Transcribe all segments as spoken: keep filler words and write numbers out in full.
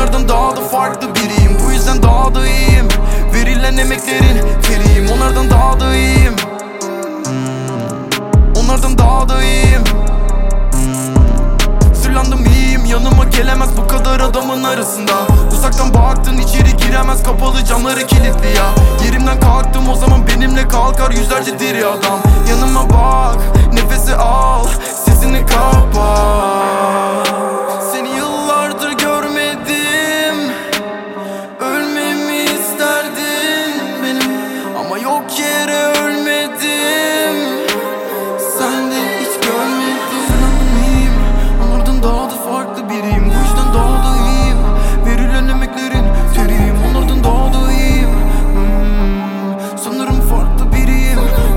Onlardan daha da farklı biriyim, bu yüzden daha da iyiyim. Verilen emeklerin teriyim, onlardan daha da iyiyim. hmm. Onlardan daha da iyiyim. hmm. Sırlandım iyiyim, yanıma gelemez bu kadar adamın arasında. Uzaktan baktın içeri giremez, kapalı camları kilitli ya. Yerimden kalktım o zaman benimle kalkar yüzlerce diri adam. Yanıma bak, nefesi al, sesini kapat. Seni yıllardır görmedim, ölmemi isterdin benim, ama yok yere ölmedim. Sen de hiç görmedin. Sırlandım iyiyim, onlardan daha da farklı biriyim, bu yüzden daha da iyiyim. Verilen emeklerin teriyim, onlardan daha da iyiyim. hmm, Sanırım farklı biriyim.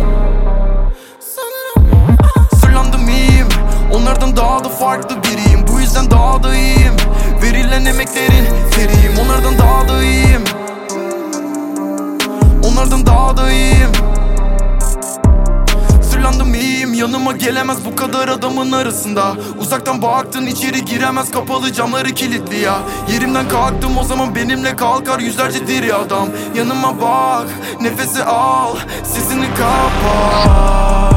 Sanırım. Sırlandım iyiyim, onlardan daha da farklı biriyim, bu yüzden daha da iyiyim. Verilen emeklerin teriyim, onlardan daha da iyiyim. Onlardan daha da iyiyim. Sırlandım iyiyim, yanıma gelemez bu kadar adamın arasında. Uzaktan baktın içeri giremez, kapalı camları kilitli ya. Yerimden kalktım o zaman benimle kalkar yüzlerce diri adam. Yanıma bak, nefesi al, sesini kapat.